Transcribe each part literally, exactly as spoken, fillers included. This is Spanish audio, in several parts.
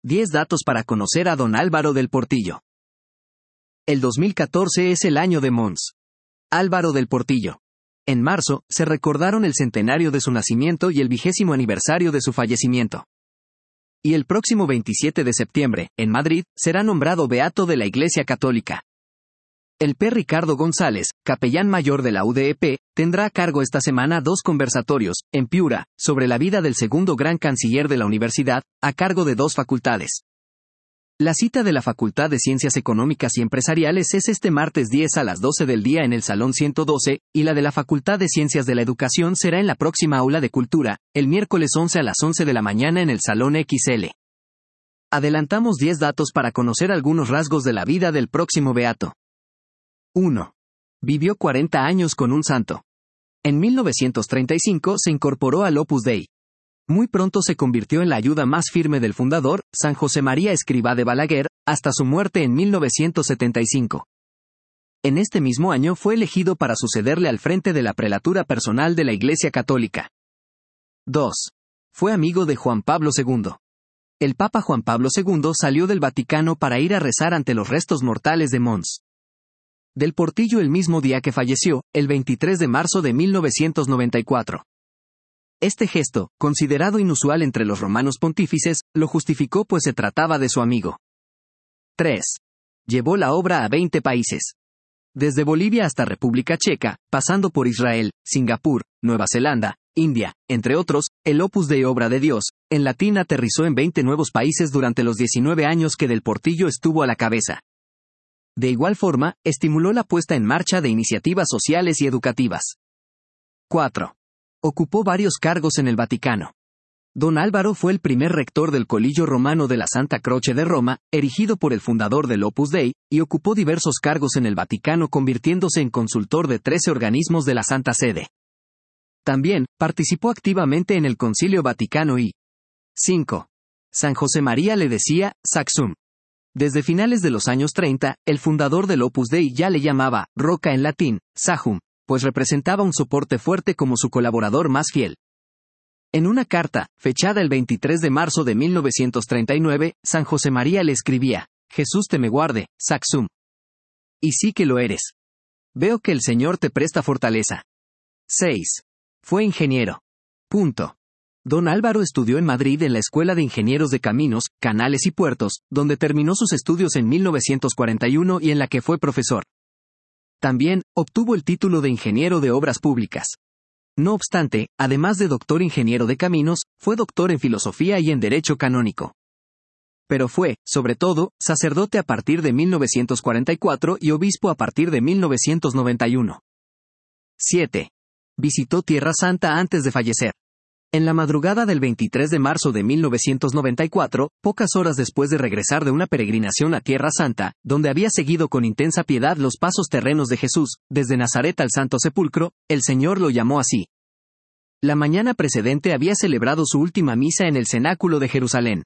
diez datos para conocer a don Álvaro del Portillo. El dos mil catorce es el año de Mons. Álvaro del Portillo. En marzo, se recordaron el centenario de su nacimiento y el vigésimo aniversario de su fallecimiento. Y el próximo veintisiete de septiembre, en Madrid, será nombrado beato de la Iglesia Católica. El P. Ricardo González, capellán mayor de la U D E P, tendrá a cargo esta semana dos conversatorios, en Piura, sobre la vida del segundo gran canciller de la universidad, a cargo de dos facultades. La cita de la Facultad de Ciencias Económicas y Empresariales es este martes diez a las doce del día en el Salón ciento doce, y la de la Facultad de Ciencias de la Educación será en la próxima Aula de Cultura, el miércoles once a las once de la mañana en el Salón equis ele. Adelantamos diez datos para conocer algunos rasgos de la vida del próximo beato. uno. Vivió cuarenta años con un santo. En mil novecientos treinta y cinco se incorporó al Opus Dei. Muy pronto se convirtió en la ayuda más firme del fundador, San José María Escrivá de Balaguer, hasta su muerte en mil novecientos setenta y cinco. En este mismo año fue elegido para sucederle al frente de la prelatura personal de la Iglesia Católica. dos. Fue amigo de Juan Pablo segundo. El Papa Juan Pablo segundo salió del Vaticano para ir a rezar ante los restos mortales de Mons. Del Portillo el mismo día que falleció, el veintitrés de marzo de mil novecientos noventa y cuatro. Este gesto, considerado inusual entre los romanos pontífices, lo justificó pues se trataba de su amigo. tres. Llevó la obra a veinte países. Desde Bolivia hasta República Checa, pasando por Israel, Singapur, Nueva Zelanda, India, entre otros, el Opus Dei Obra de Dios, en latín aterrizó en veinte nuevos países durante los diecinueve años que Del Portillo estuvo a la cabeza. De igual forma, estimuló la puesta en marcha de iniciativas sociales y educativas. cuatro. Ocupó varios cargos en el Vaticano. Don Álvaro fue el primer rector del Collegio Romano de la Santa Croce de Roma, erigido por el fundador del Opus Dei, y ocupó diversos cargos en el Vaticano convirtiéndose en consultor de trece organismos de la Santa Sede. También, participó activamente en el Concilio Vaticano y cinco. San José María le decía, Saxum. Desde finales de los años treinta, el fundador del Opus Dei ya le llamaba, roca en latín, Sahum, pues representaba un soporte fuerte como su colaborador más fiel. En una carta, fechada el veintitrés de marzo de mil novecientos treinta y nueve, San José María le escribía, Jesús te me guarde, Saxum. Y sí que lo eres. Veo que el Señor te presta fortaleza. seis. Fue ingeniero. Punto. Don Álvaro estudió en Madrid en la Escuela de Ingenieros de Caminos, Canales y Puertos, donde terminó sus estudios en mil novecientos cuarenta y uno y en la que fue profesor. También, obtuvo el título de ingeniero de obras públicas. No obstante, además de doctor ingeniero de caminos, fue doctor en filosofía y en derecho canónico. Pero fue, sobre todo, sacerdote a partir de mil novecientos cuarenta y cuatro y obispo a partir de mil novecientos noventa y uno. siete. Visitó Tierra Santa antes de fallecer. En la madrugada del veintitrés de marzo de mil novecientos noventa y cuatro, pocas horas después de regresar de una peregrinación a Tierra Santa, donde había seguido con intensa piedad los pasos terrenos de Jesús, desde Nazaret al Santo Sepulcro, el Señor lo llamó así. La mañana precedente había celebrado su última misa en el cenáculo de Jerusalén.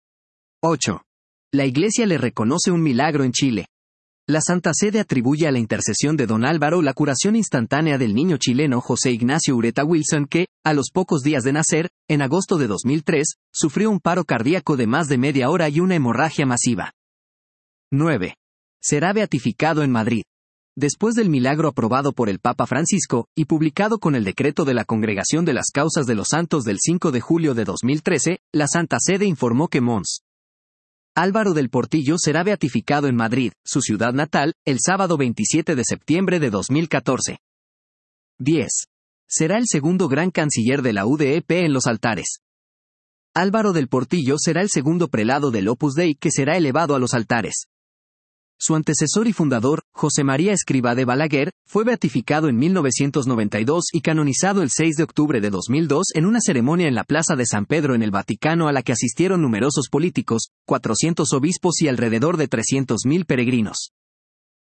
ocho. La Iglesia le reconoce un milagro en Chile. La Santa Sede atribuye a la intercesión de don Álvaro la curación instantánea del niño chileno José Ignacio Ureta Wilson que, a los pocos días de nacer, en agosto de dos mil tres, sufrió un paro cardíaco de más de media hora y una hemorragia masiva. nueve. Será beatificado en Madrid. Después del milagro aprobado por el Papa Francisco, y publicado con el decreto de la Congregación de las Causas de los Santos del cinco de julio de dos mil trece, la Santa Sede informó que Mons. Álvaro del Portillo será beatificado en Madrid, su ciudad natal, el sábado veintisiete de septiembre de dos mil catorce. diez. Será el segundo gran canciller de la U D E P en los altares. Álvaro del Portillo será el segundo prelado del Opus Dei que será elevado a los altares. Su antecesor y fundador, José María Escrivá de Balaguer, fue beatificado en mil novecientos noventa y dos y canonizado el seis de octubre de dos mil dos en una ceremonia en la Plaza de San Pedro en el Vaticano a la que asistieron numerosos políticos, cuatrocientos obispos y alrededor de trescientos mil peregrinos.